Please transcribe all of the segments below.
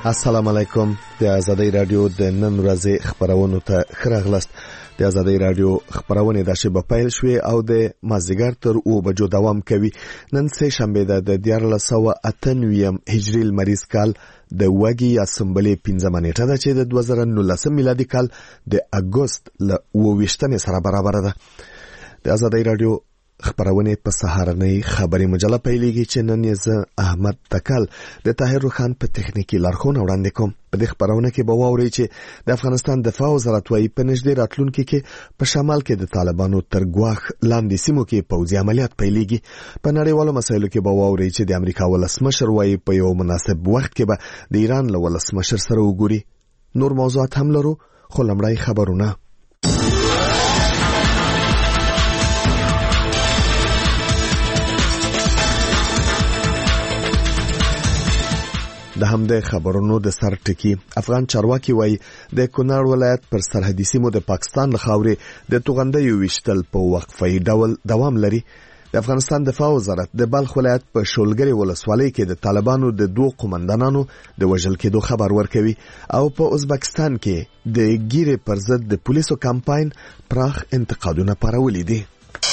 السلام علیکم. د آزادۍ رادیو د نن ورځې خبرونو ته خراغلست. د آزادۍ رادیو خبرونه د شبه پیل شوې او د مازیګر تر 2 بجو دوام کوي. نن سه شنبه د 1498 هجری لمریز کال د وګي اسمبلی 15 نیټه ده چې د 2019 میلادي کال د اگست ل 28 سره برابر ده. د آزادۍ رادیو خبرونه په سهارنۍ خبري مجله پیلېږي چې نن یې احمد تکل د طاهر خان په تخنیکی لارښوونه وړاندې کوم. په دې خبرونه کې به واورئ چې د افغانستان دفاع وزارت وايي په نږدې راتلونکي کې په شمال کې د طالبانو تر ګواښ لاندې سیمو کې پوځي عملیات پیلېږي. په نړیوالو مسایلو کې به واورئ چې د امریکا ولسمشر وايي په یو مناسب وخت کې به د ایران له ولسمشر سره وګوري. نور موضوعات هم لرو، خو لومړی خبرونه. د همدې خبرونو د سر ټکی افغان چارواکي وایي د کونړ ولایت پر سرحدي سیمو د پاکستان له خاورې د توغندیو ویشتل په وقفه ډول دوام لري. د افغانستان دفاع وزارت د بلخ ولایت په شولګری ولسوالۍ کې د طالبانو د 2 قومندانانو د وژل کېدو خبر ورکوي او په ازبکستان کې د ګیرې پر ضد د پولیسو کمپاین پراخ انتقادونه پارولي دي.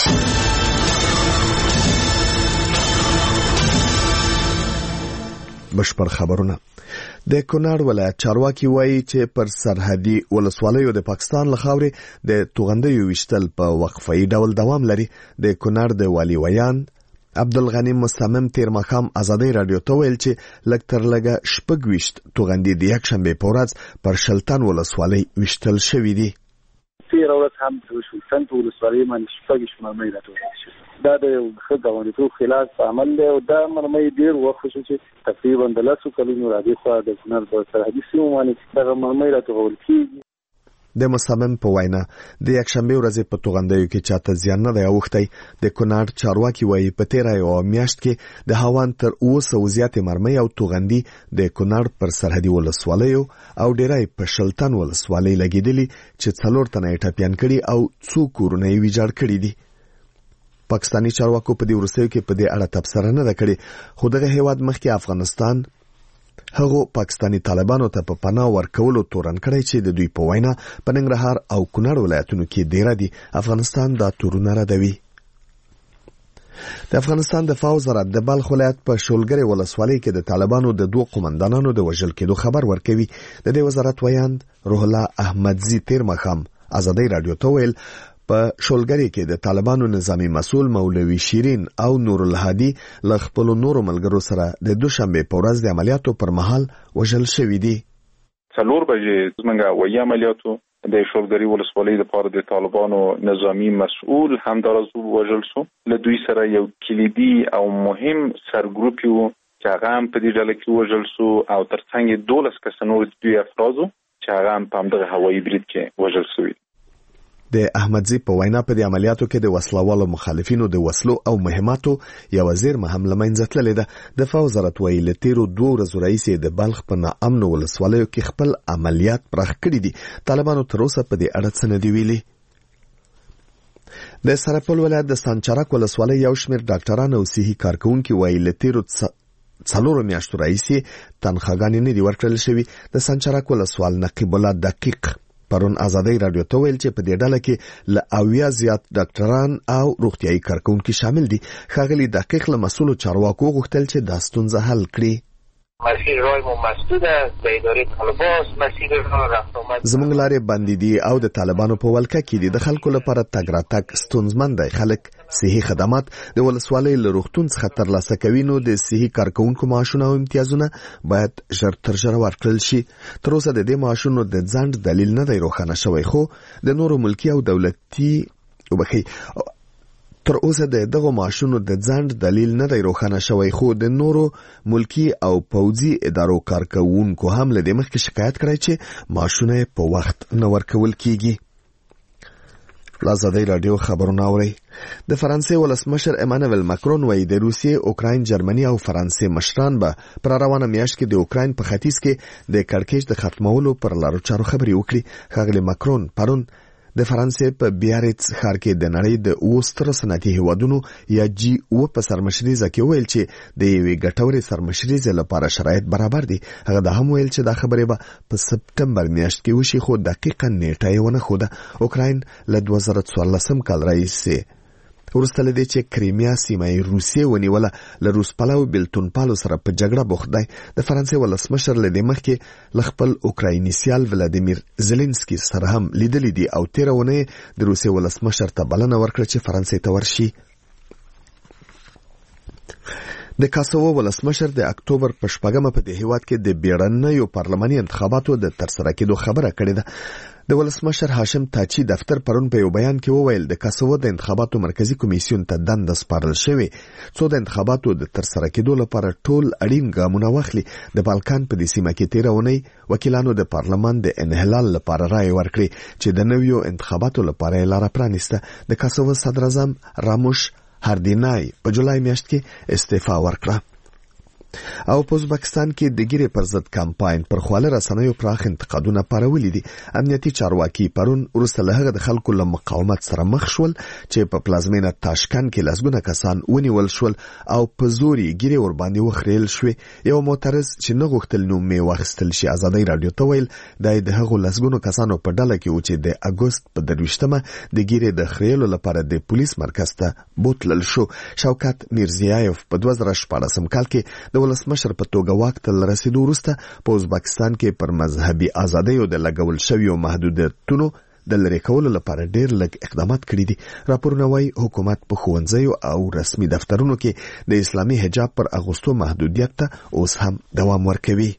بشپړ خبرونه. د کونړ ولایت چارواکي وایي چې پر سرحدي ولسوالیو د پاکستان له خاورې د توغندیو ویشتل په وقفه ډول دوام لري. د کونړ د والي ویان عبدالغنی مصمم تیر ماښام آزادۍ رادیو ته ویل چې لږ تر لږه 26 توغندي د یکشنبې په ورځ پر شلتن ولسوالۍ ویشتل شوي دي. تیر ورځ هم د شلتن ولسوالۍ باندې 26 مرمۍ راټولې شوې. دا د خدماتو خلاف عمل دی او دا مرمۍ ډیر وخت شو چې تقریبا د 10 کلونو راځي خو د کونړ په سرحدي سیمو باندې دا مرمۍ راټول کیږي. د مصمم په وینا د یکشنبې ورځې په توغندیو کې چاته زیان نه دی اوښتی. د کونړ چارواکي وایي په تیره یو میاشت کې د هاوان تر 200 زیاتې مرمۍ او توغندي د کونړ پر سرحدي ولسوالیو او ډیرای په شلتن ولسوالۍ لګیدلي چې 4 تنه یې ټپیان کړي او 2 کورونه یې ویجاړ کړي دي. پاکستانی چارواکو په دې ورسېو کې په دې اړه تبصره نه کړې، خو دغه هیواد مخکې افغانستان هغه پاکستانی طالبانو ته په پناه ورکولو تورن کړی چې د دوی په وینا په ننګرهار او کونړ ولایتونو کې ډیر دي. افغانستان دا تورونه ردوي. د افغانستان دفاع وزارت د بلخ ولایت په شولګری ولسوالۍ کې د طالبانو د 2 قومندانانو د وژل کېدو خبر ورکوي. د دې وزارت ویان روح الله احمدزي تیر ماښام آزادۍ رادیو ته ویل په شولګری کې د طالبانو نظامی مسؤل مولوی شیرین او نور الهادي له خپل نورو ملګرو سره د دوشنبه په ورځ د عملیاتو پر مهال وژل شوي دي. 4 بجې زمونږ وایي عملیاتو د شولګری ولسوالۍ لپاره د طالبانو نظامی مسؤل همدارز وژل شو. له دوی سره یو کلیدي او مهم سرګروپ یو چې هغه هم په دې ډله کې وژل شو او ترڅنګ 12 کس نور دوی افرادو چې هغه هم په همدغه هوایي برید کې وژل شوي. د احمدزي په وینا په دې عملیاتو کې د وسلوالو مخالفینو د وسلو او مهماتو یو زیرمه هم لمنځه تللې ده. دفاع وزارت ویلي له تیرو 2 ورځو راهیسې د بلخ په ناامنو ولسوالیو کې خپل عملیات پراخ کړي دي. طالبانو تر اوسه په دې اړه څه نه دي ویلي. د سرپل ولایت د سانچارک ولسوالۍ یو شمېر ډاکټران او صحي کارکونکي وایي له تیرو 4 میاشتو راهیسې تنخواګانې نه دي ورکړل شوي. د سانچارک ولسوال نقیب الله دقیق پرون آزادۍ رادیو ته ویل چې په دې ډله کې له 80 زیات ډاکټران او روغتیايي کارکونکي شامل دي. ښاغلي دقیق له مسؤلو چارواکو غوښتل چې دا ستونزه حل کړي. مسیر رای ما مسدود است، به اداره طالبان مسیر راه رفت آمد زموږ لارې بندې دي او د طالبانو په ولکه کې دي. د خلکو لپاره تګ راتګ ستونزمن دی. خلک صحي خدمات د ولسوالۍ له روغتون څخه ترلاسه کوي، نو د صحي کارکونکو معاشونه او امتیازونه باید ژر تر ژره ورکړل شي. تر اوسه د دې معاشونو د ځنډ دلیل نه دی روښانه شوی، خو د نورو ملکي او دولتي تر اوسه د دغه معاشونو د ځنډ دلیل نه دی روښانه شوی، خو د نورو ملکی او پوځي ادارو کارکوونکو هم له دې مخکې شکایت کړی چې معاشونه په وخت نه ورکول کیږي. آزادۍ رادیو خبرونه اوري. د فرانسې ولسمشر ایمانوئل ماکرون وایي د روسیې، اوکراین، جرمني او فرانسې مشران به پر روانه میاشت کې د اوکراین په ختیځ کې د کړکېچ د ختمولو پر لارو چارو خبرې وکړي. ښاغلي ماکرون پرون د فرانسې په بیاریتس ښار کې د نړۍ د 8 سترو صنعتي هیوادونو یا G8 په سرمشریزه کې ویل چې د یوې ګټورې سرمشریزې لپاره شرایط برابر دي. هغه دا هم ویل چې دا خبره به په سپتمبر میاشت کې وشي، خو دقیقاً نیټه یې ونه ښوده. اوکراین له 2014 کال راهیسې وروسته له دې چې کریمیا سیمه یې روسیې ونیوله له روس پلو بیلتونپالو سره په جګړه بوخت دی. د فرانسې ولسمشر له دې مخکې له خپل اوکرایني سیال ولادیمیر زيلنسکي سره هم لیدلې دي او تېره اونۍ د روسیې ولسمشر ته بلنه ورکړه چې فرانسې ته ورشي. د کاسوو ولسمشر د اکتوبر په 8 په دې هیواد کې د بیړنیو پارلماني انتخاباتو د ترسره کېدو خبره کړې ده. د ولسمشر هاشم تاچی دفتر پرون په یو بیان کې وویل د کاسوو د انتخاباتو مرکزی کمیسیون ته دنده سپارل شوې څو د انتخاباتو د ترسره کېدو لپاره ټول اړین ګامونه واخلي. د بالکان په دې سیمه کې تېره اونۍ وکیلانو د پارلمان د انحلال لپاره رائے ورکړي چې د نویو انتخاباتو لپاره یې لاره پرانیسته. د کاسوو صدر اعظم راموش هاردینای په جولای میاشت کې استعفا ورکړه. او په ازبکستان کې د ګیرې پر ضد کمپاین پر خواله رسنیو پراخ انتقادونه پارولي دي. امنیتي چارواکي پرون وروسته له هغه د خلکو له مقاومت سره مخ شول چې په پلازمینه تاشکند کې لسګونه کسان ونیول شول او په زور یې ګیرې ور باندې وخریل شوې. یو معترض چې نه غوښتل نوم یې واخیستل شي ازادۍ رادیو ته ویل دا د هغو لسګونو کسانو په ډله کې و چې د اګوست په 23مه د ګیرې د خریلو لپاره د پولیس مرکز ته بوتلل شو. شوکت میرزیایف په 2014 کال کې د ولسمشر په توګه واک ته رسیدو وروسته په ازبکستان کې پر مذهبي ازادیو د لګول شویو محدودیتونو د لرې کولو لپاره ډېر لږ اقدامات کړي دي. راپورونه وايي حکومت په ښوونځیو او رسمي دفترونو کې د اسلامي حجاب پر اغوستو محدودیت ته اوس هم دوام ورکوي.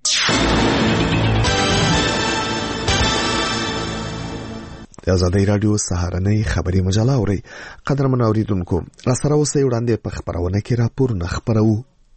د ازادۍ رادیو سهارنۍ خبري مجله اوري. قدرمن اوریدونکو را سره اوسئ وړاندې په خبرونه کې راپورونه خبرو.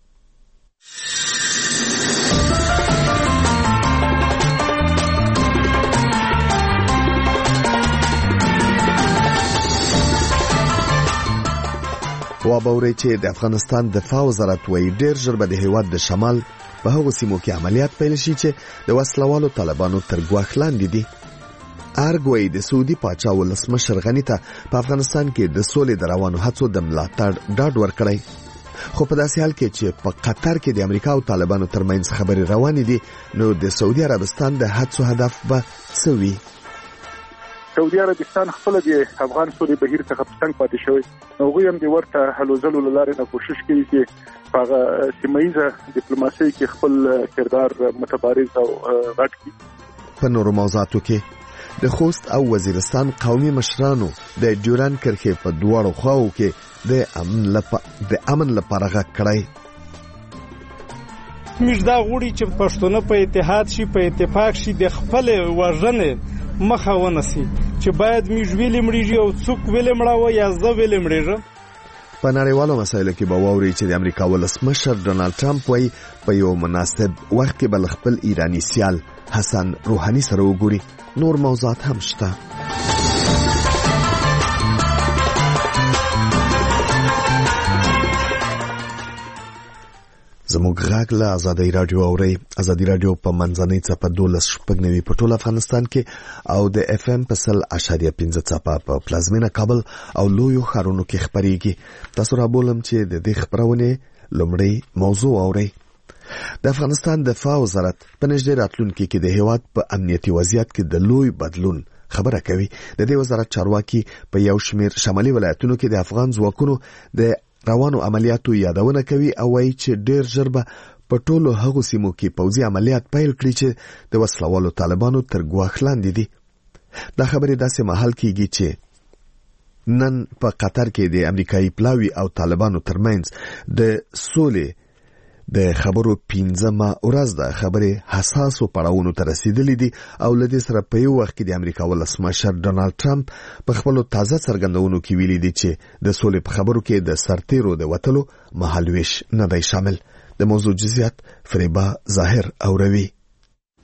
وابوري چې د افغانستان دفاع وزارت وایي ډېر ژر به د هیواد د شمال په هغو سیمو کې عملیات پیل شي چې د وسلوالو طالبانو تر ګواښ لاندې دي. ارګوي د سعودي پاچا ولسمشر غني ته په افغانستان کې د سولې د روانو هڅو د ملاتړ ډاډ ورکړی. خو په داسې حال کې چې په قطر کې د امریکا او طالبانو ترمنځ خبرې روانې دي نو د سعودي عربستان د هڅو هدف به څه وي؟ سعودي عربستان خپل د افغان سولې بهیر څخه څنګه پاتې شوی نو هغه هم د ورته هلو ځلو لاره نه کوشش کوي چې هغه سیمایي ډیپلوماسي کې خپل کردار متبارز او غټ کړي. په نورو موضوعاتو کې د خوست او وزیرستان قومي مشرانو د ډیوران کرښې په دواړو خواو کې د امن لپاره غږ کړی. موږ دا غواړو چې پښتون په اتحاد شي، په اتفاق شي، د خپل وژنې مخه ونیسي چې باید موږ ویلې مړیږي او څوک ویلې مړاوه یا زه ویلې مړیږم. په نړیوالو مسایلو کې به واوري چې د امریکا ولسمشر ډونالد ټرمپ وایي په یو مناسب وخت کې به خپل ایرانی سیال حسن روحاني سره وګوري. نور موضوعات هم شته. زموږ غږ له ازادۍ رادیو اوري. ازادۍ رادیو په منځنۍ څپه 12.9 په ټول افغانستان کې او د اف ام په 100.5 څپه په پلازمینه کابل او لویو ښارونو کې خبريږي. تاسو را بولم چې د دې خبرونه لومړی موضوع اوري. د افغانستان دفاع وزارت په نږدې راتلونکي کې د هیواد په امنیتي وضعیت کې د لوی بدلون خبره کوي. د دې وزارت چارواکي په یو شمېر شمالي ولایتونو کې د افغان ځواکونو د روانو عملیاتو یادونه کوي او وایي چې ډېر ژر به په ټولو هغو سیمو کې پوځي عملیات پیل کړي چې د وسلوالو طالبانو تر ګواښ لاندې دي. دا خبرې داسې مهال کېږي چې نن په قطر کې د امریکایي پلاوي او طالبانو ترمنځ د سولې د خبرو 15مه ورځ د خبرې حساسو پړاوونو ته رسیدلې دي او لدې سره په یو وخت کې د امریکا ولسمشر ډونالد ټرمپ په خپل تازه څرګندونو کې ویلي دي چې د سولې په خبرو کې د سرتیرو د وټلو مهالويش نه دی شامل. د موضوع جزئیات فریبا ظاهر اوروي.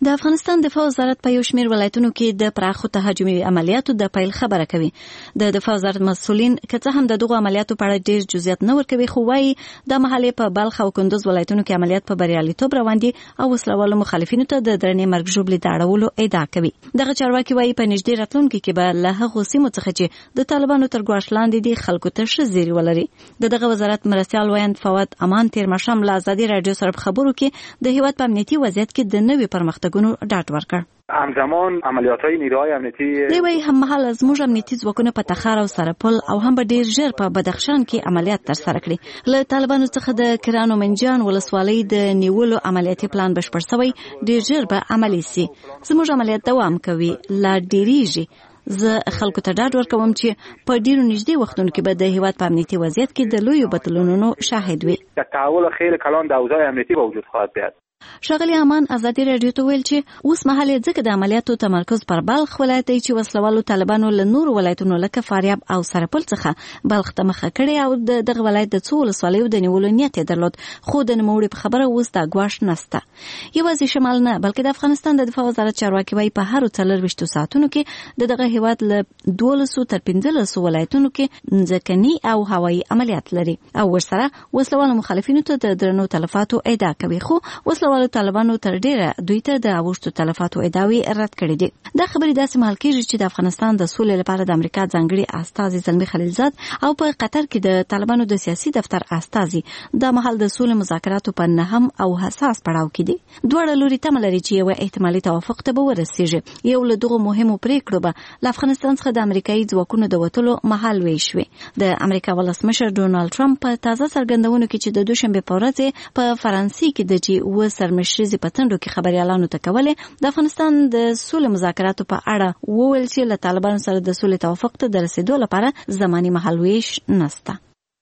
د افغانستان دفاع وزارت په یو شمېر ولایتونو کې د پراخو تهاجمي عملیاتو د پیل خبره کوي. د دفاع وزارت مسؤلین که څه هم د دغو عملیاتو په اړه ډېر جزئیات نه ورکوي، خو وايي د محلې په بلخ او کندوز ولایتونو کې عملیات په بریالیتوب روان دي او وسلوالو مخالفینو ته د درنې مرګ ژوبلې د اړولو ادعا کوي. دغه چارواکي وايي په نږدې راتلونکي کې به له هغو سیمو څخه چې د طالبانو تر ګواښ لاندې دي خلکو ته ښه زیری ولري. دغه وزارت مرستیال ویاند فواد امان تیر ماښام له ازادي راډیو سره په خبرو کې د هیواد په امنیتي وضعیت کې د نوي پرمختګونو ډاډ ورکړ. همزمان عملیات‌های نیروهای امنیتی دوی هممهال زموږ امنیتي ځواکونه په تخار او سرپل او هم به ډیر ژر په بدخشان کې عملیات ترسره کړي. له طالبانو څخه د کرانو منجان ولسوالۍ د نیولو عملیاتي پلان بشپړ شوی، ډیر ژر به عملی سي. زموږ عملیات دوام کوي، لا ډیریږي. زه خلکو ته ډاډ ورکوم چې په ډیرو نږدې وختونو کې به د هیواد په امنیتي وضعیت کې د لویو بدلونونو شاهد وي. تحول خیلی کلان در اوضاع امنیتی به وجود خواهد بیاید. ښاغلي امان ازادي راډیو ته ویل چې اوس مهال ځکه د عملیاتو تمرکز پر بلخ ولایت دی چې وسلوالو طالبانو له نورو ولایتونو لکه فاریاب او سرپل څخه بلخ ته مخه کړې او دغه ولایت د څو ولسوالیو د نیولو نیت یې درلود، خو د نوموړي په خبره اوس دا ګواښ نسته. یوازې شمال نه بلکې د افغانستان د دفاع وزارت چارواکي وايي په هرو 24 ساعتونو کې دغه هیواد له 12 تر 15 ولایتونو کې ځمکني او هوایي عملیات لري او ورسره وسلوالو مخالفینو ته د درنو تلفاتو ادعا کوي، خو وسلوالو طالبانو تر ډیره دوی ته د اوښتو تلفاتو ادعاوې رد کړې دي. دا خبرې داسې مهال کېږي چې د افغانستان د سولې لپاره د امریکا ځانګړي استازي زلمي خلیلزاد او په قطر کې د طالبانو د سیاسي دفتر استازي د مهال د سولې مذاکراتو په نهم او حساس پړاو کې دي. دواړه لوري تمه لري چې یو احتمالي توافق ته به ورسیږي. یو له دغو مهمو پریکړو به له افغانستان څخه د امریکایي ځواکونو د وتلو مهال ویشوي. د امریکا ولسمشر ډونالد ټرمپ په تازه څرګندونو کې چې د دوشنبه په ورځ په فرانسې کې د جی او سرمشري په تندو کې خبريالانو ته کولې د افغانستان د سولې مذاکراتو په اړه وویل چې له طالبانو سره د سولې توافق ته د رسیدو لپاره زماني مهالويش نشته.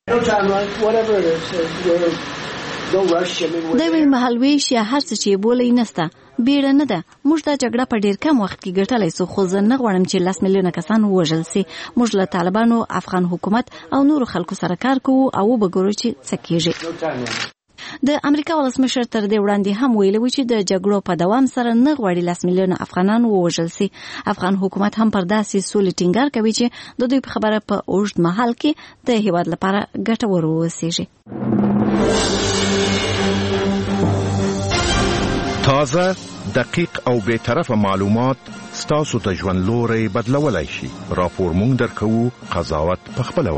دوی مهالويش یا هر څه چې بولې نشته، بیړه نه ده. موږ دا جګړه په ډیر کم وخت کې ګټلای سو، خو زه نه غواړم چې 10 میلیونه کسان وژل سي. موږ له طالبانو، افغان حکومت او نورو خلکو سره کار کوو او وګورو چې څه کیږي. د امریکا ولسمشر تر دې وړاندې هم ویلي و چې د جګړو په دوام سره نه غواړي 10 میلیونه افغانان ووژل سي. افغان حکومت هم پر داسې سولې ټینګار کوي چې د دوی په خبره په اوږد مهال کې د هیواد لپاره ګټور ووسیږي. تازه، دقیق او بے طرفه معلومات ستاسو ته ژوند لوري بدلولای شي. راپور مونږ درکوو، قضاوت پخپله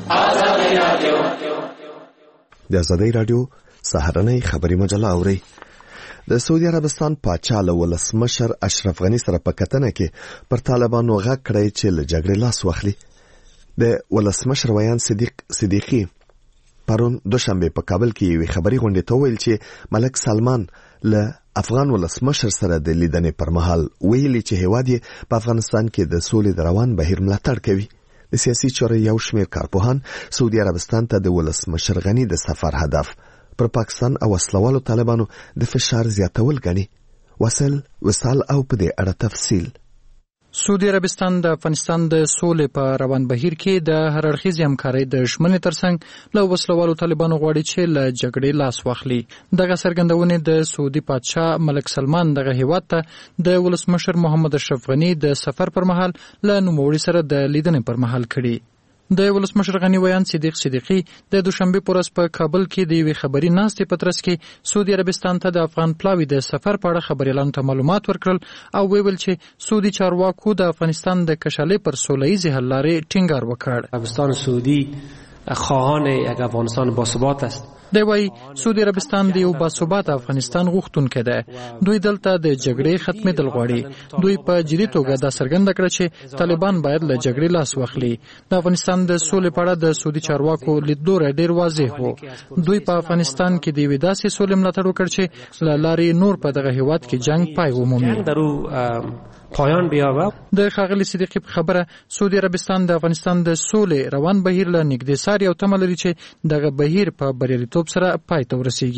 وکړئ. د ازادي راډیو سهارنۍ خبري مجله اوري. د سعودي عربستان پاچا له ولسمشر اشرف غني سره په کتنه کې پر طالبانو غږ کړی چې له جګړې لاس واخلي. د ولسمشر ویان صدیقي پرون دوشنبه په کابل کې یو خبري غونډه ته ویل چې ملک سلمان له افغان ولسمشر سره د لیدنې پر مهال ویلي چې هیواد یې په افغانستان کې د سولې د روان بهیر ملاتړ کوي. د سیاسي چارو یو شمېر کارپوهان سعودي عربستان ته د ولسمشر غني د سفر هدف پر پاکستان او وسلوالو طالبانو د فشار زیاتول غني. وصل او په دې اړه تفصیل. سعودي عربستان د افغانستان د سولې په روان بهیر کې د هر اړخیزې همکارۍ د ژمنې ترڅنګ له وسلوالو طالبانو غواړي چې له جګړې لاس واخلي. دغه څرګندونې د سعودي پادشاه ملک سلمان دغه هیواد ته د ولسمشر محمد اشرف غني د سفر پر مهال له نوموړي سره د لیدنې پر مهال کړي. د ولسمشر غني ویان صدیقي د دوشنبه پر ورځ په کابل کې د یوې خبري ناستې په ترڅ کې سعودي عربستان ته د افغان پلاوي د سفر په اړه خبريالانو ته معلومات ورکړل او ویل چې سعودي چارواکو د افغانستان د کشالې پر سوله‌ایزې حل لارې ټینګار وکړ. عربستان سعودي خواهان یک افغانستان باثبات است. دی وايي سعودي عربستان د یو باثبات افغانستان غوښتونکی دی. دوی دلته د جګړې ختمېدل غواړي. دوی په جدي توګه دا څرګنده کړه چې طالبان باید له جګړې لاس واخلي. د افغانستان د سولې په اړه د سعودي چارواکو لیدلوری ډېر واضح و. دوی په افغانستان کې د یوې داسې سولې ملاتړ وکړ چې له لارې نور په دغه هیواد کې جنگ پای ومومي. پایان بیاوه. د ښاغلي صدیقي په خبره سعودي عربستان د افغانستان د سولې روان بهیر له نږدې څاري او تمه لري چې دغه بهیر په بریالیتوب سره پای ته ورسیږي.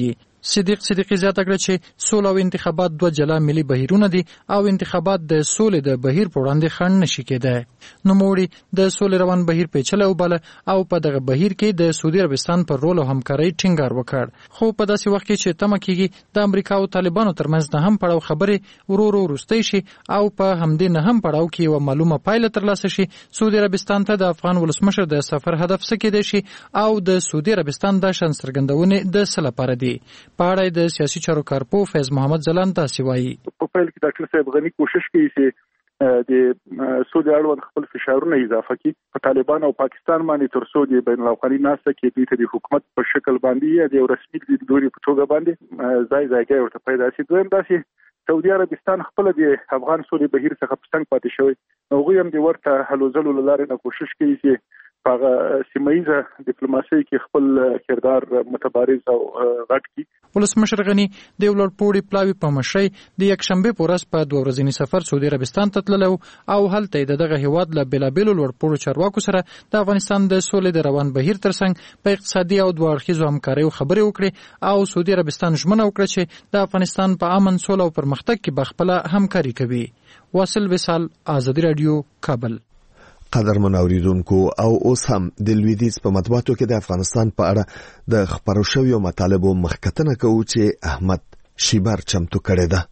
صدیق صدیقی زیاته کړه چې سوله او انتخابات دوه جلا ملي بهیرونه دي او انتخابات د سولې د بهیر په وړاندې خنډ نشي کېدای. نوموړي د سولې روان بهیر پیچلی وباله او په دغه بهیر کې د سعودي عربستان پر رول او همکارۍ ټینګار وکړ. خو په داسې وخت کې چې تمه کېږي د امریکا او طالبانو ترمنځ نه هم پړاو خبرې ورو وروستی شي او په همدې نه هم پړاو کې یوه معلومه پایله ترلاسه شي، سعودي عربستان ته د افغان ولسمشر د سفر هدف څه کېدای شي او د سعودي عربستان د شان څرګندونې د څه لپاره دي. په اړه د سیاسي چارو کارپو فیض محمد ځلان داسې وایي. په پیل کې ډاکټر صاحب غني کوشش کوي چې د سعودي اړوند خپل فشارونه اضافه کړي په طالبان او پاکستان باندې تر څو د بین الاقوامي ناسته کې دوی ته د حکومت په شکل باندې د یو رسمي لیدلوري په توګه باندې ځای ورته پیدا شي. دویم داسې سعودي عربستان خپل د افغان سولې بهیر څخه په څنګ پاتې شوی، هغوی هم د ورته هلو ځلو له لارې نه کوشش کوي چې په سیمه ییزه ډیپلوماسۍ کې خپل کردار متبارز او غټ کړي. ولسمشر غني د یو لوړپوړي پلاوي په مشرۍ د یکشنبې په ورځ په 2 ورځني سفر سعودي عربستان ته تللی او هلته دغه هیواد له بېلابېلو لوړپوړو چارواکو سره د افغانستان د سولې د روان بهیر ترڅنګ په اقتصادي او دوه اړخیزو همکاریو خبرې وکړي او سعودي عربستان ژمنه وکړه چې د افغانستان په امن، سوله او پرمختګ کې به خپله همکاري کوي. واصل وصال، آزادي رادیو، کابل. قدرمن اوریدونکو، او اوس هم د لویدیځ په مطبوعاتو کې د افغانستان په اړه د خبرو شویو مطالبو مخکتنه کوو چې احمد شیبر چمتو کړی ده.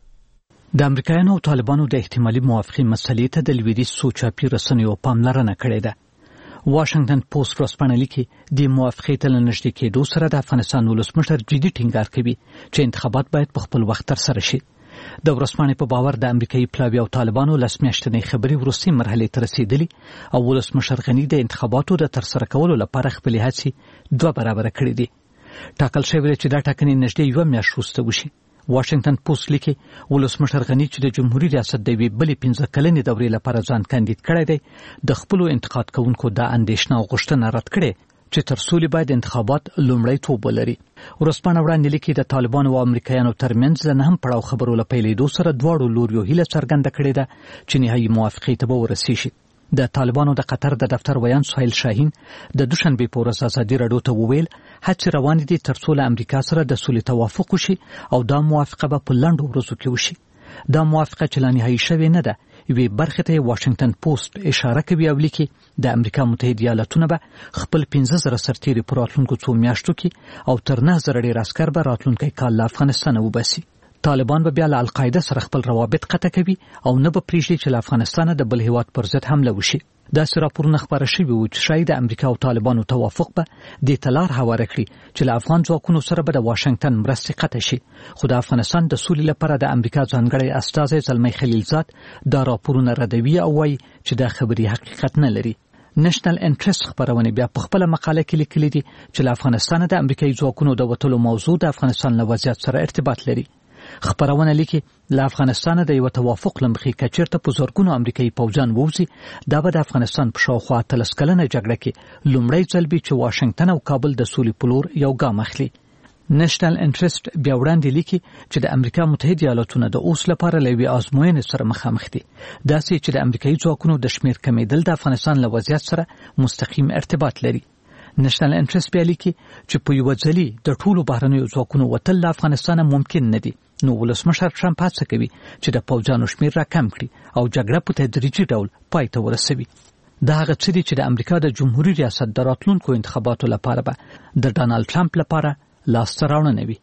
د امریکایانو او طالبانو د احتمالي موافقې مسلې ته د لویدیځ سوچاپي رسنیو پاملرنه کړې ده. واشنگټن پوسټ ورځپاڼه لیکي د موافقې ته نږدې کېدو سره د افغانستان ولسمشر جدي ټینګار کوي چې انتخابات باید په خپل وخت ترسره شي. د ورځپاڼې په باور د امریکایي پلاوي او طالبانو لس میاشتنۍ خبرې وروستۍ مرحلې ته رسېدلي او ولسمشر غني د انتخاباتو د ترسره کولو لپاره خپلې هڅې 2 برابره کړې دي. ټاکل شوی دی چې دا ټاکنې نږدې 1 میاشت وروسته وشي. واشنگټن پوسټ لیکي ولسمشر غني چې د جمهوریت ریاست د یوې بلې 15 کلنې دورې لپاره ځان کاندید کړی دی، د خپلو انتقاد کوونکو دا اندېښنه او غوښتنه رد کړې چې تر سولې باید انتخابات لومړیتوب ولري. ورځپاڼه وړاندې لیکي د طالبانو او امریکایانو ترمنځ د نهم پړاو خبرو له پیلېدو سره دواړو لوریو هیله څرګنده کړې ده چې نهایي موافقې ته به ورسیږي. د طالبانو د قطر د دفتر ویان سهیل شاهین د دوشنبې په ورځ ازادي راډیو ته وویل هڅې روانې دي تر څو له امریکا سره د سولې توافق وشي او دا موافقه به په لنډو ورځو کې وشي. دا موافقه چې لا نهایي شوې نه ده، یوې برخې ته واشنگټن پوسټ اشاره کوي او لیکي د امریکا متحده ایالاتونه به خپل 15,000 سرتیري په راتلونکو 2 میاشتو کې او تر 9,000 ډېر عسکر به راتلونکی کال له افغانستانه وباسي. طالبان به بیا له القاعده سره خپل روابط قطع کوي او نه به پرېږدي چې له افغانستانه د بل هیواد پر ضد حمله وشي. داسې راپورونه خپاره شوي وو چې شاید د امریکا او طالبانو توافق به دې ته لار هواره کړي چې له افغان ځواکونو سره به د واشنګټن مرستې قطع شي. خو د افغانستان د سولې لپاره د امریکا ځانګړی استازی زلمی خلیلزاد دا راپورونه ردوي او وایي چې دا خبرې حقیقت نه لري. نېشنل انټرست خبرونه بیا په خپل مقاله کې لیکلي دي چې له افغانستان د امریکایي ځواکونو د وتلو موضوع د افغانستان له وضعیت سره ارتباط لري. خبرونه لیکي له افغانستان د یو توافق لمخې کچیرته په زورګونو امریکایي پوځیان ووزي، دا به د افغانستان په شاوخوا 13 کلنه جګړه کې لومړی ځل وي چې واشنګټن او کابل د سولې په لور یو ګام اخلي. نېشنل انټرست بیا وړاندې لیکي چې د امریکا متحده ایالاتونه د اوس لپاره له یوې ازموینې سره مخامخ دي، داسې چې د امریکایي ځواکونو د شمیر کمیدل د افغانستان له وضعیت سره مستقیم ارتباط لري. نېشنل انټرست بیا لیکي چې په یو ځلي د ټولو بهرنیو ځواکونو وتل له افغانستان ممکن نه دي، نو ولسمشر ټرمپ هڅه کوي چې د پوځیانو شمیر راکم کړي او جګړه په تدریجي ډول پای ته ورسوي. دا هغه څه دي چې د امریکا د جمهوریت ریاست د راتلونکو انتخاباتو لپاره به د ډانلډ ټرمپ لپاره لاسته راوړنه وي.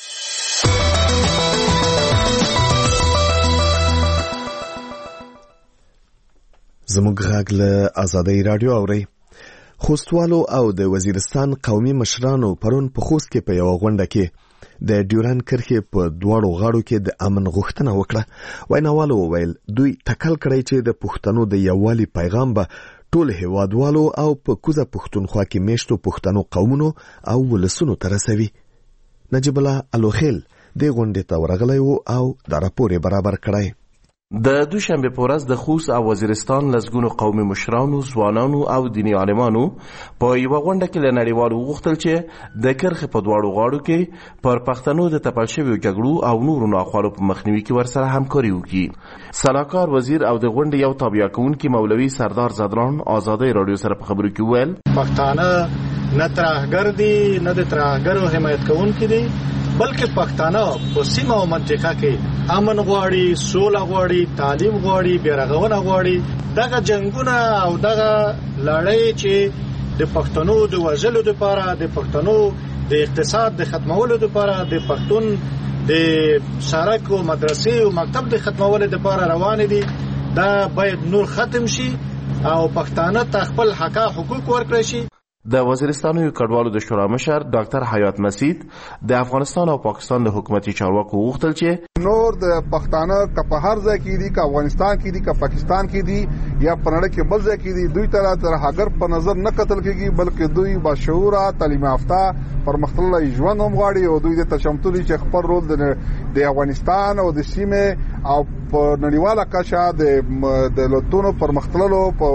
زموږ غږ له آزادۍ رادیو اورئ. خوستوالو او د وزیرستان قومي مشرانو پرون په خوست کې په یو غونډه کې د ډیورن کرښې په دواړو غاړو کې د امن غوښتنه وکړه. ویناوالو وویل دوی تکل کړی چې د پښتنو د یووالي پیغام به ټول هیوادوالو او په کوزه پښتونخوا کې میشتو پښتنو قومونو او ولسونو ته رسوي. نجیب الله الوخیل دې غونډې ته ورغلی و او دا راپور یې برابر کړی. د دوشنبه په ورځ د خوست او وزیرستان لسګونو قومي مشرانو، ځوانانو او دیني عالمانو په یوه غونډه کې له نړیوالو وغوښتل چې د کرښې په دواړو غاړو کې پر پښتنو د تپل شویو جګړو او نورو ناخوالو په مخنیوي کې ورسره همکاري وکړي. سلاکار وزیر او د غونډې یو تابع کوونکی مولوي سردار زدران آزادۍ راډیو سره په خبرو کې وویل پښتانه نه ترهګر دي، نه د ترهګرو حمایت کوونکي دي بلکې پښتانه په سیمه او منطقه کې امن غواړي، سوله غواړي، تعلیم غواړي، بیرغونه غواړي. دغه جنگونه او دغه لړۍ چې د پښتنو د وژلو لپاره، د پښتنو د اقتصاد د ختمولو لپاره، د پښتون د سړک او مدرسې او مکتب د ختمولو لپاره روان دي، دا باید نور ختم شي او پښتانه ته خپل حقوق ورکړي شي. د وزیرستان یو کډوالو د شورا مشر ډاکټر حیات مسید د افغانستان او پاکستان د حکومتي چارواکو غوښتل چې نور د پښتانه په هر ځای کې دي، که افغانستان کې دي، که پاکستان کې دي یا په نړۍ کې بل ځای کې دي، دوی ته تر هغه په نظر نه کتل کېږي، بلکې دوی باشعوره، تعلیم یافته، پرمختللی ژوند هم غواړي او دوی د تشمتو دي چې خپل رول د افغانستان او د سیمه او په نړیواله کچه د دولتونو پرمختللو په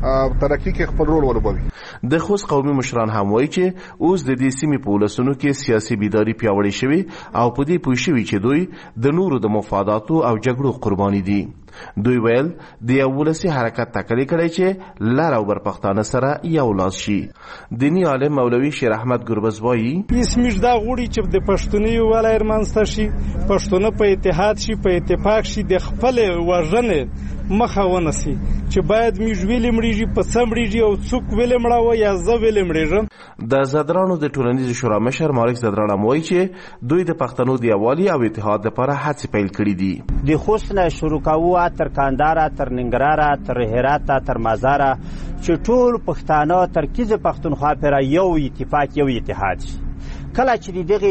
ترقی کې خپل رول ولوبوي. د خوست قومي مشران هم وایي چې اوس د دې سیمې په ولسونو کې سیاسي بیداری پیاوړې شوې او په دې پوه شوي چې دوی د نورو د مفاداتو او جګړو قرباني دي. دوی ویل د یو ولسي حرکت تکلی کړی چې لر او بر پښتانه سره یو لاس شي. دینی عالم مولوي شیر احمد ګربز وایي اسمش دا غوړي چې د پښتوني ولای رمنځته شي، پښتون په اتحاد شي، په اتفاق شي، د خپل وژنې مخه ونسي چې باید میږ ویلې مړیږي، په سمړیږي او څوک ویلې مړاوه یا زه ویلې مړیږم. د زدرانو د ټولنیز شورا مشر مالک زدران وایي چې دوی د پښتنو د یووالي او اتحاد لپاره هڅې پیل کړې دي. د خوست نه شروع کوو تر کانداره، تر ننګرهار، تر هرات، تر مزار، چې ټول پښتانه ترکیز پښتونخوا پر یو اتفاق، یو اتحاد شي. کله چې دغه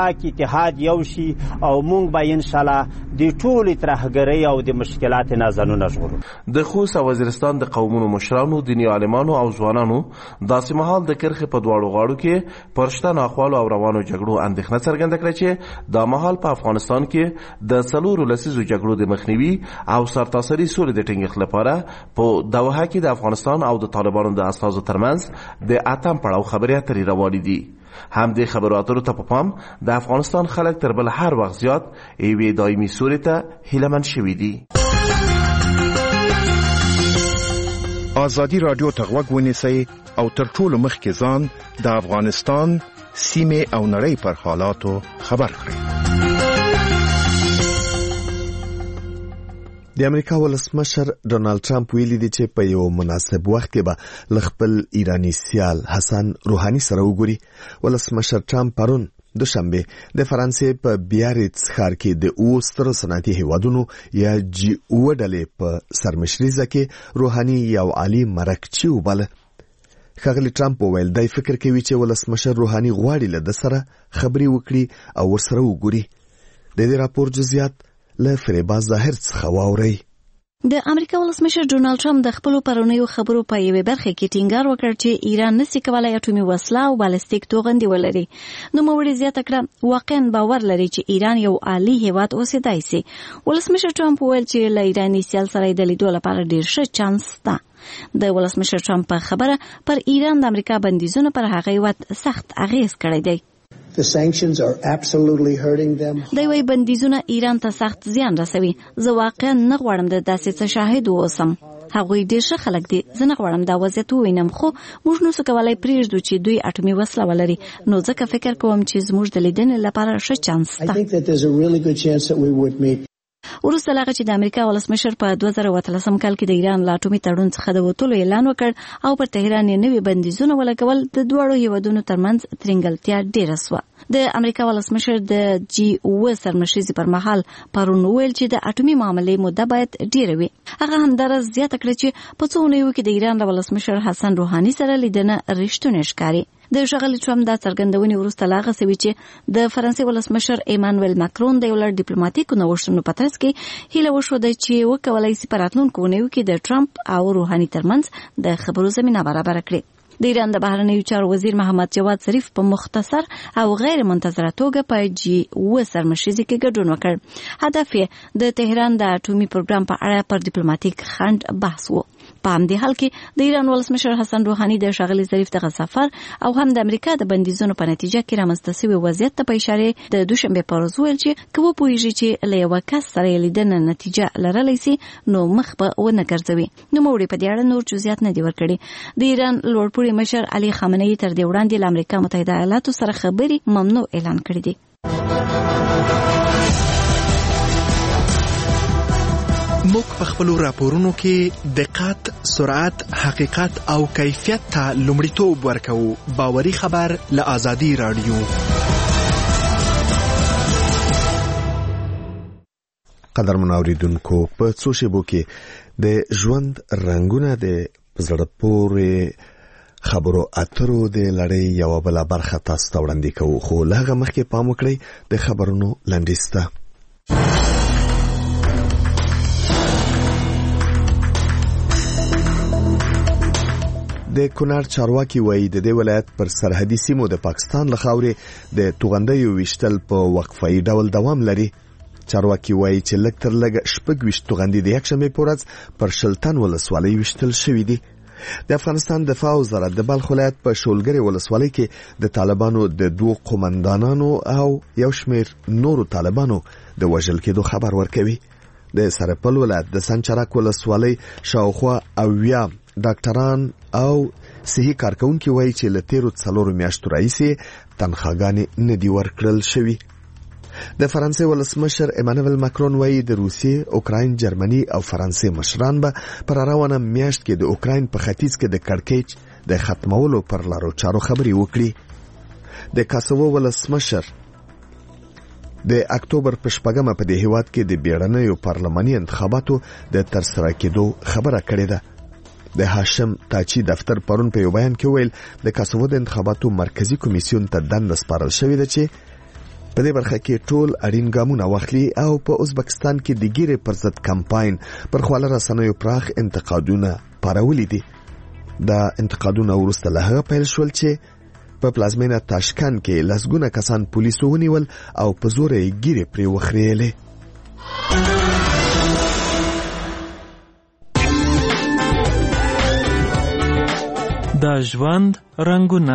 اتحاد یو شي او مونږ به ان شاء الله د ټول ترهګرۍ او د مشکلات نه ځانونه ژغورو. د خوست وزیرستان د قومونو مشرانو، دیني عالمانو او ځوانانو داسې مهال د کرخې په دواړو غاړو کې پرشته ناخوالو او روانو جګړو اندېښنه څرګنده کړه چې دا مهال په افغانستان کې د 4 لسیزو جګړو د مخنیوي او سرتاسري سولې د ټینګښت لپاره په دوحه کې د افغانستان او د طالبانو د استازو ترمنځ د اتم پړاو خبرې اترې روانې دي. هم د خبرو اترو ته په پام د افغانستان خلک تر بل هر وخت زیات یوې دایمي سولې ته هیلهمند شوي دي. ازادي راډیو ته غوږ ونیسئ او تر ټولو مخکې ځان د افغانستان سیمې او نړۍ پر حالاتو خبر کړئ. د امریکا ولسمشر ډونالد ټرمپ ویلي دی چې په یو مناسب وخت کې به ل خپل ایرانی سیال حسن روحاني سره وګوري. ولسمشر ټرمپ پرون دوشنبه د فرانسې په بیاریتس ښار کې د اوستر صنعتي هیوادونو یا G7 ډلې په سرمشريزه کې روحاني یو عالی مرکچی وباله. ښاغلی ټرمپ وویل دی فکر کوي چې ولسمشر روحاني غواړي له د سره خبرې وکړي او ورسره وګوري. د دې راپور جزئیات له فریبا ظاهر څخه واوري. د امریکا ولسمشر ډونالد ټرمپ د خپل پرونیو خبرو په یوه برخه کې ټینګار وکړ چې ایران نشي کولای اټومي وسله او بالستیک توغندي ولري. نو موږ زیاته کړه واقعا باور لري چې ایران یو عالی هیواد اوسېدای شي. ولسمشر ټرمپ وویل چې له ایراني سیال سره د لیدو لپاره ډیر ښه چانس شته. د ولسمشر ټرمپ په خبره پر ایران د امریکا بندیزونه پر هغه هیواد سخت اغیز کړی دی. The sanctions are absolutely hurting them. دوی بندیزونه ایران ته سخت زیان رسوي. زه واقعا نه غواړم د داسې څه شاهد اوسم. هغوی ډېر ښه خلک دي. زه نه غواړم دا وضعیت ووینم، خو موږ نو څه کولای پرېږدو چې دوی اټومي وسله ولري. نو ځکه فکر کوم چې زموږ د لیدنې لپاره ښه چانس شته. I think that there's a really good chance that we would meet. وروسته له هغه چې د امریکا ولسمشر په 2013 کال کې د ایران له اټومي تړون څخه د وتلو اعلان وکړ او پر تهران یې نوي بندیزونه ولګول، د دوړو هیوادونو ترمنځ ترنګلتیا ډېره سوه. د امریکا ولسمشر د G7 سرمشريزي پر مهال پرون ویل چې د اټومي معاملې موده باید ډېره وي. هغه همدارس زیاته کړه چې په څو اونیو کې د ایران له ولسمشر حسن روحاني سره لیدنه رښتونې ښکاري. د ښاغلي ټرمپ دا څرګندونې وروسته لا هغه سوي چې د فرانسې ولسمشر ایمانوئل ماکرون د یو لړ ډیپلوماټیکو نوښتونو په ترڅ کې هیله وښوده چې وکولای شي په راتلونکو اونیو کې د ټرمپ او روحاني ترمنځ د خبرو زمینه برابر کړي. د ایران د بهرنیو چارو وزیر محمد جواد ظریف په مختصر او غیر منتظره توګه په G7 سرمشريزي کې ګډون وکړ. هدف یې د تهران د اټومي پروګرام په اړه پر ډیپلوماټیک خنډ بحث و. په همدې حال کې د ایران ولسمشر حسن روحاني د ښاغلي ظریف دغه سفر او هم د امریکا د بندیزونو په نتیجه کې رامنځته شوی وضعیت ته په اشاره د دوشنبه په ورځ ویل چې کوم پوهیږي چې له یو کس سره لیدنه نتیجه لرلی شي نو مخ به ونه ګرځوي. نو موږ په دې اړه نور جزئیات نه دی ورکړي. د ایران لوړپوړي مشر علي خامنه‌ای تر دې وړاندې له امریکا متحده ایالاتو سره خبري ممنوع اعلان کړې دي. موږ په خپل راپورونو کې دقت، سرعت، حقیقت او کیفیت ته لومړیتوب ورکوو. باوري خبر له آزادي رادیو. قدرمن اوریدونکو، په څو شیبو کې د ژوند رنگونه د زړه پورې خبرو اترو د لړۍ یوه بله برخه تاسو ته وړاندې کوو، خو له هغه مخکې پام وکړئ د خبرونو لنډیز ته. د کونړ چارواکي وایي د دې ولایت پر سرحدي سیمو د پاکستان له خاورې د توغندیو ویشتل په وقفه‌ای ډول دوام لري. چارواکي وایي چې لږ تر لږه 26 توغندي د یکشنبې په ورځ پر شلتن ولسوالۍ ویشتل شوي دي. د افغانستان دفاع وزارت د بلخ ولایت په شولګرې ولسوالۍ کې د طالبانو د 2 قومندانانو او یو شمېر نورو طالبانو د وژل کېدو خبر ورکوي. د سرپل ولایت د سنچرک ولسوالۍ شاوخوا 80 ډاکټران او صحي کارکونکي وایي چې له تیرو 4 میاشتو راهیسې تنخواګانې نه دي ورکړل شوي. د فرانسې ولسمشر ایمانوئل ماکرون وایي د روسیې، اوکراین، جرمني او فرانسې مشران به پر روانه میاشت کې د اوکراین په ختیځ کې د کړکېچ د ختمولو پر لارو چارو خبرې وکړي. د کاسوو ولسمشر د اکتوبر په 4مه په دې هیواد کې د بیړنیو پارلماني انتخاباتو د ترسره کېدو خبره کړې ده. د هاشم تاچی دفتر پرون په یو بیان کې ویل د کاسوو د انتخاباتو مرکزی کمیسیون ته دنده سپارل شوې ده چې په دې برخه کې ټول اړین ګامونه واخلي او په ازبکستان کې د ګیرې پر ضد کمپاین پر خواله رسنیو پراخ انتقادونه پارولي دي. دا انتقادونه وروسته له هغه پیل شول چې په پلازمینه تاشکند کې لسګونه کسان پولیسو ونیول او په زور یې ګیرې پرې وخریلې. د ژوند رنگونه.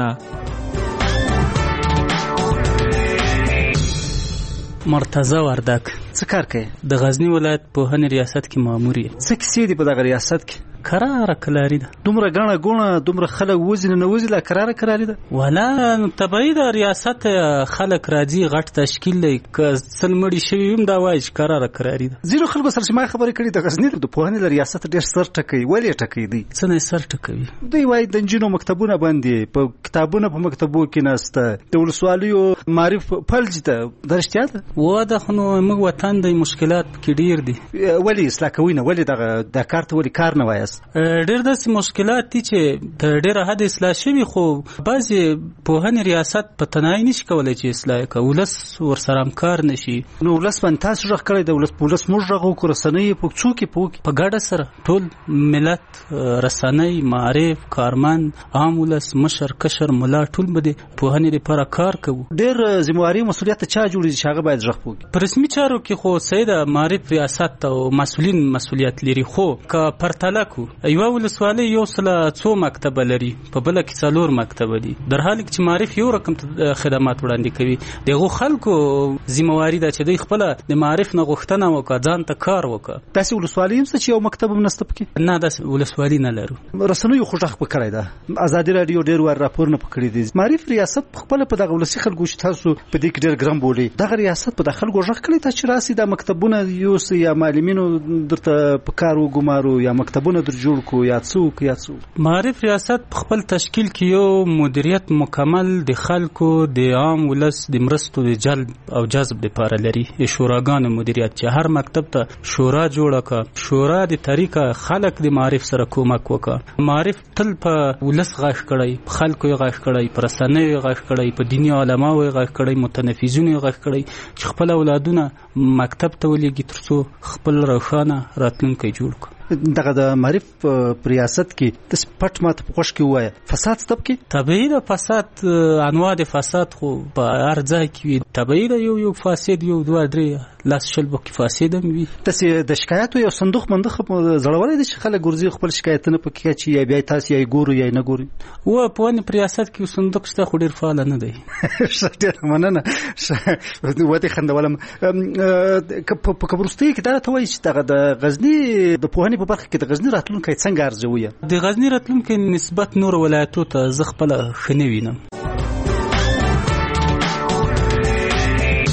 مرتضی وردک څه کار کوي؟ د غزنی ولایت پوهنې ریاست کې مامور یم. څه کیسې دي په دغه ریاست کې؟ کراره کلاری ده. دومره غاڼه ګونه دومره خلک وزن نه وزي لا کراره کلاری ده. ولا طبيعي د ریاست خلک راځي غټ تشکیل دی ک سلمړي شوی هم دا وایي کراره کلاری ده. زیرو خلک سره چې ما خبرې کړې د غزنی د پوهنې ریاست ډېر سر ټکوي. ولې ټکوي دی؟ څه نه سر ټکوي؟ دوی وایي د انجینو مکتبونه باندې په کتابونه په مکتبو کې نسته د ولسوالیو معرف فلج ده. درشتیا ده و د خنو موږ وطن د مشکلات کې ډیر دي. ولې اصلاح کوي نه؟ ولې دغه د کارت ولې کار نه وایس؟ ډیر داسې مشکلات دي چې تر ډیره حد اصلاح شوي خو بعضې پوهنې ریاست په تنهایي نشي کولی چې اصلاح کړي. ولس ورسره همکار نشي. نو ولس باندې تاسو غږ کړی د ولس موږ غږ وکړو. رسنۍ په څوک کې په ګډه سره ټول ملت، رسنۍ، معارف، کارمند، عام ولس، مشر، کشر، ملا ټول به د پوهنې لپاره کار کوو. ډیر ذمہواري مسؤلیت چا جوړي چې هغه باید غږ وکړي. په رسمي چارو کې خو سید معارف ریاست او مسؤلین مسؤلیت لري. خو که پرتله کو یو ولسوالۍ یو سل څو مکتبه لري، په بل کې 4 مکتبه دي، در حال کې چې معارف یو رقم خدمات وړاندې کوي. دغه خلکو ذمہواری ده چې دوی خپل د معارف نه غوښتنه وکړي، ځان ته کار وکړي. تاسو ولسوالۍ هم چې یو مکتب هم نشته پکې؟ نه، داس ولسوالۍ نه لرو. رسنیو خوښ پکړای ده. آزادي رادیو ډیر ور راپور نه پکړی دي. معارف ریاست خپل په دغه ولسی خلکو چې تاسو په دې کې ډیر ګرام بولی. دغه ریاست په داخل غوښ کړی ته چې راسي د مکتبونه یو یا معلمینو درته په کار وګمارو یا مکتبونه در جوړ کو یا څوک یا څوک. معارف ریاست په خپل تشکیل کې یو مدیریت مکمل د خلکو د عام ولس د مرستو د جلب او جذب لپاره لري. شوراګانو مدیریت چې هر مکتب ته شورا جوړه کړه، شورا د طریقه خلک د معارف سره کومک وکړه. معارف تل په ولس غږ کړی، خلکو یې غږ کړی، پر رسنیو یې غږ کړی، په دیني علماو یې غږ کړی، متنفذینو یې غږ کړی چې خپل اولادونه مکتب ته ولېږي ترڅو خپل روښانه راتلونکی جوړ کړي. دغه د معرف ریاست کې د پټ ماته په خوش کې وای فساد ستب کې طبيعي د فساد انواع د فساد خو په هر ځای کې طبيعي د یو فاسد یو دوه درې لاس شل بو کې فاسد هم وي. تاسو د شکایت یو صندوق مندخ زړولې دي چې خلک ګرځي خپل شکایتونه پکې چې یا بیا تاسو یې ګورو یا نه ګوري. و په ون ریاست کې صندوق شته خو ډیر فعال نه دی. ډیر مننه وته خندولم په کبرستي کې دا ته وایي چې دغه د غزنی د پوهنې په برخه کې د غزنی راتلونکي څنګه ارزوي؟ د غزنی راتلونکي نسبت نور ولایتو ته زه خپل خنه وینم.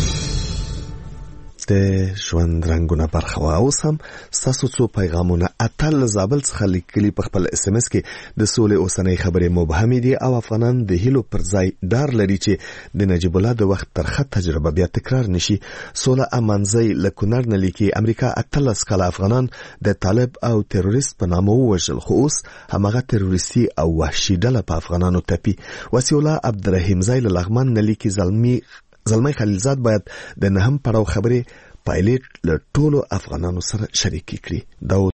د ژوند رنگونه برخه وا. اوس هم ستاسو څو پیغامونه اتل زابل څخه لیکلي په خپل اس ام اس کې د سولې اوسنۍ خبرې مبهمې دي او افغانان د هیلو پر ځای ډار لري چې د نجیب الله د وخت ترخه تجربه بیا تکرار نشي. سوله امانزی له کونړ نه لیکي امریکا 18 کاله افغانان د طالب او تروریست په نامه ووژل، خو اوس همغه تروریستي او وحشي ډله په افغانانو تپي. وسیع الله عبدالرحیم زای له لغمان نه لیکي زلمی خلیلزاد باید د نهم پړاو خبرې پایلټ له ټولو افغانانو سره شریک کړي. دا